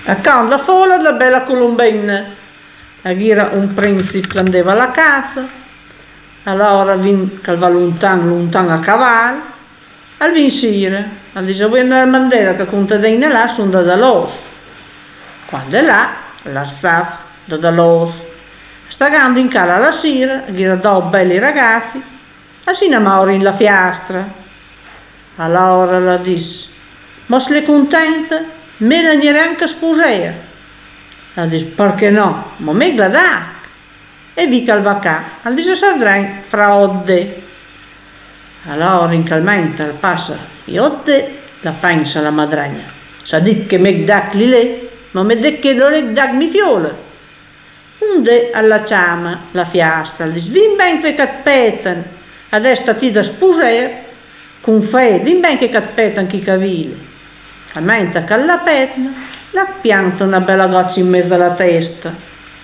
Accanto alla folla della bella colombina, a gira un principe andava alla casa, allora vin che va lontano a cavallo, al vincere, al dice vuoi andare a bandera che conta dei là sono da los. Quando è là, l'arsaf da los, stagando in cara la sera, gira do belli ragazzi, asina mauri in la fiastra. Allora la disse, ma se le contenta? Me la neanche sposare. La dice, perché no? Ma me la dà. E vi calvacà. La dice, sardrai fra odde. Allora incalmente passa e odde la pensa la madragna. Sa dit che me dac li le, ma me de che non le dac mi fiola. Unde alla ciama la fiastra. La dice, din ben che catpetan, adesso ti da sposare, con fede, din ben che catpetan chi cavile. Mentre che alla petna la pianta una bella goccia in mezzo alla testa.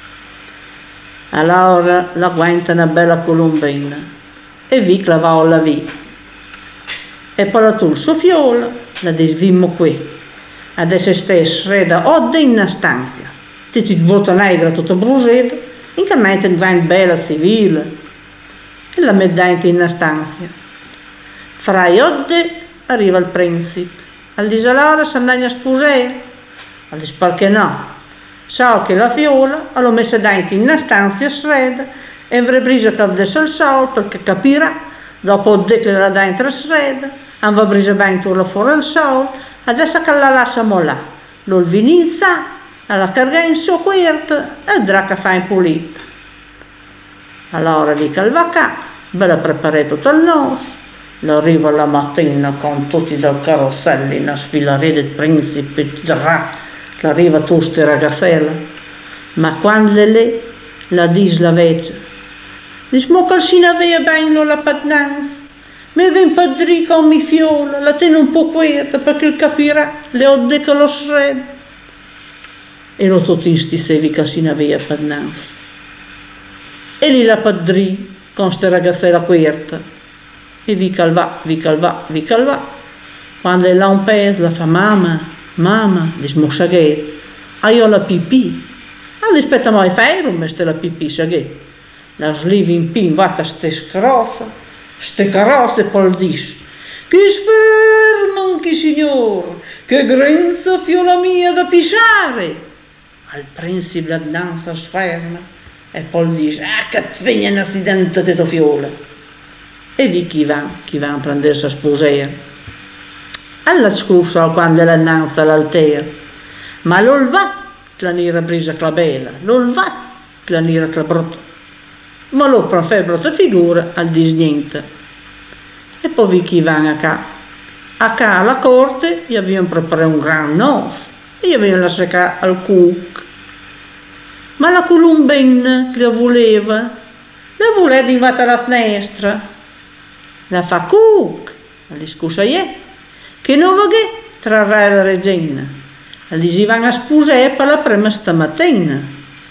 Allora la guenta una bella colombina e vi clavò la via. E poi la tul suo fiola, la disvimmo qui. Adesso stesso reda odde in una stanza. Ti volta negra tutta brusetta, in che mentre diventa bella civile. E la mettente in una stanza. Fra i odde arriva il principe. Al dice allora se andai a sposare, al dice perché no? So che la fiola l'ho messa dentro in una stanza strada e avrei preso che avesse il sol perché capirà, dopo che era dentro la strada, aveva preso bene turla fuori il sol, adesso che la lasciamo là, lo vinizza, la carga in suo quarto e il dracca fa in pulito. Allora dico al vacà, ve la preparate tutto il nostro. Arriva la mattina con tutti i carrosselli, una sfilare del principe, arriva tutte ragazzelle, ma quando lei la dice la vece, dice, ma che si aveva bene la padnanza, mi ven padrì con mi fiola, la tiene un po' quieta perché capirà, le ho detto lo sred. E lo tutti sti sevi che si aveva padnanza. E lì la padrì con sta ragazzella quieta. E vi calvà. Quando è là un pezzo, la fa mamma, dice, mo saghet, io la pipì. Allora aspetta mai fare, mette la pipì, saghet. La slivi in pin, vatta ste carrozze, e poi dice, che sperman, che signor, che grenza fiola mia da pisciare. Al principe la danza sferma, e poi dice, che sveglia un accidente di fiola. E di chi va a prendersi a sposare. Alla scusa quando la danza all'altare, ma non va la nera brisa che la bella, non va la nera che la brutta, ma lo preferisce brutta figura al disniente. E poi vi chi va a ca alla corte, gli avevano preparato un gran nos, e gli avevano lasciato al cuc. Ma la colombina che la voleva arrivata alla finestra. La fa cuc, la scusa che non va che trarrà la regina. La si vanno a sposare per la prima stamattina.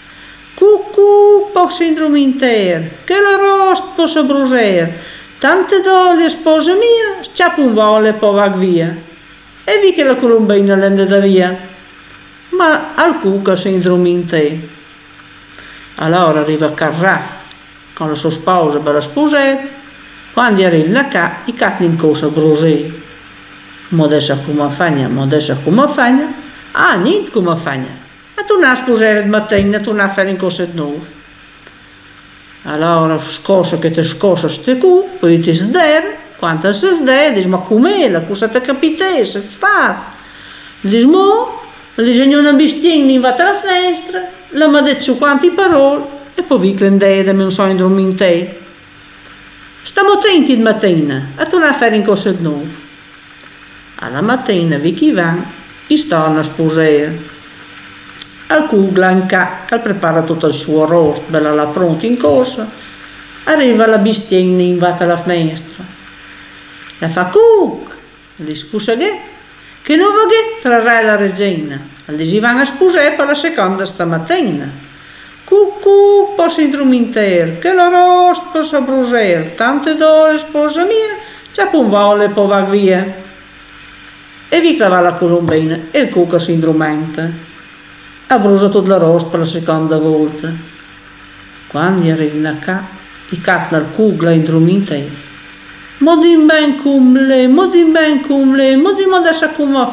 Cucù, poco indruminter, che la rost possa brusare, tante dole sposa mia, sciappa un vole e poi va via. E vi che la colombina l'è da via. Ma al cucca si indruminter. Allora arriva Carrà con la sua sposa per la sposare. Quando arriva qua, i catti in cosa brusare. Modessa come fagna, niente come fagna. Ma tu non sposare il mattino, tu non fai in cosa di nuovo. Allora, scorsa che ti scorsa ste cu, poi ti sdere, quando si sdere, dici, ma com'è, cosa ti capitesse, fa? Dici, dice, una bestiina in vata alla finestra, la mi ha detto quanti parole, e poi vi prendete, non so in dormire. Stiamo attenti di mattina, a tornare a fare in cosa di nuovo. Alla mattina vi chi va, chi stanno a sposare. Al cugla in ca, che prepara tutto il suo rosto, bella la pronta in corsa, arriva la bestiina in vata alla finestra. La fa cuc, gli scusa che non va che trarrà la regina. Gli si vanno a sposare per la seconda stamattina. Cucù, posso indruminter, che la rost possa brusare, tante dole sposa mia, c'è un vole e poi va via. E vi clava la colombina e il cucca si indrumenta. ha bruciato la rosa per la seconda volta. Quando arriva qua, i catti al culo in drumminte. Modim ben cum le, modim ben cum le, modim adesso come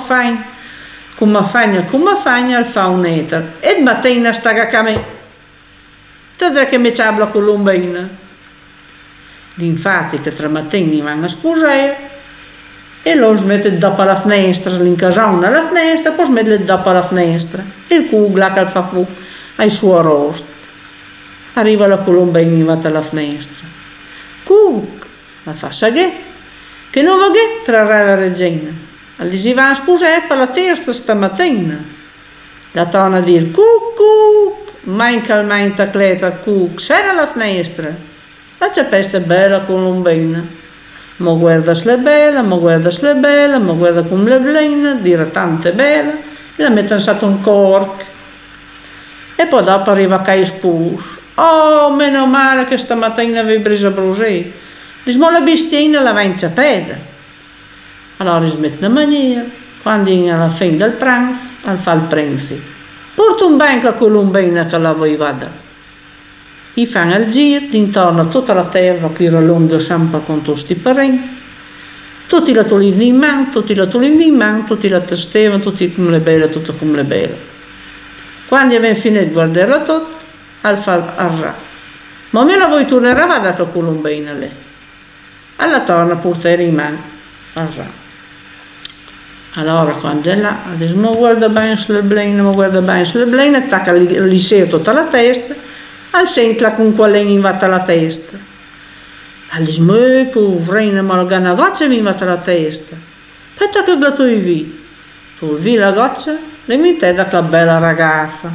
fagna al fa un eter. E mattina sta a me. Tadre che mi c'ha la colombina. Infatti che tra mattini vanno a sposare e lo smette dopo la finestra, l'incasona alla finestra, poi smette dopo la finestra. E il culo che fa fu ai suo rosto. Arriva la colombina va alla finestra. Cuc, ma fa che non va che trarrà la regina. Allora si va a sposare per la terza stamattina. La torna a dire cuc, mai calmante cleta cuc, c'era la finestra. Ma c'è questa bella colombina. Ma guarda se bella, ma guarda se bella, ma guarda come le blina, dire tante bella, e la mettono sotto un cork. E poi dopo arriva a il sposo. Oh, meno male che stamattina avevi preso a brusare. Dice, ma la bestiina la va in sapere. Allora si mette una maniera, quando è alla fine del pranzo, fa il pranzo. Porta un banco a colombina che la vuoi vada. I fanno il giro, intorno a tutta la terra che era lunga sempre con questi parenti. Tutti la toglievano in mano, tutti la testevano, tutti come le belle, tutto come le belle. Quando avevano finito di guardarla tutto, al fa arra. Ma me la vuoi tornare a vada con colombina lei? Alla torna portare in mano, arra. Allora quando è là, dice, ma guarda bene sulle blene, attacca lì sera tutta la testa, al sentla con quella in vata la testa. Allora dice, ma poverina, ma la gana goccia mi vata la testa. Aspetta che la tu vi. Tu vi la goccia, le mi te da quella bella ragazza.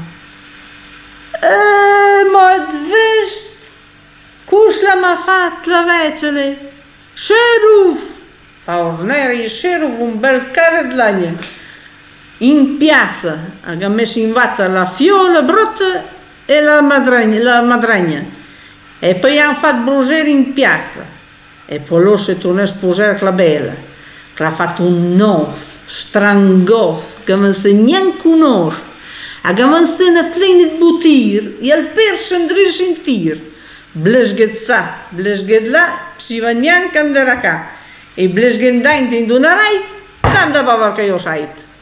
Ma vedi, cosa m'ha fatto la vecchia? Sheriff! Orneri c'era un bel carro di legna in piazza, ha messo in vata la fiola brutta e la madragna e poi hanno fatto bruciare in piazza e poi loro si tornano a sposare con la bella che ha fatto un no strangos che non si neanche conosce a che non si ne frega di butir e al perso andare a sentire blesghet là si va neanche andare a casa e blesghet in una rai, tanto va che io sai.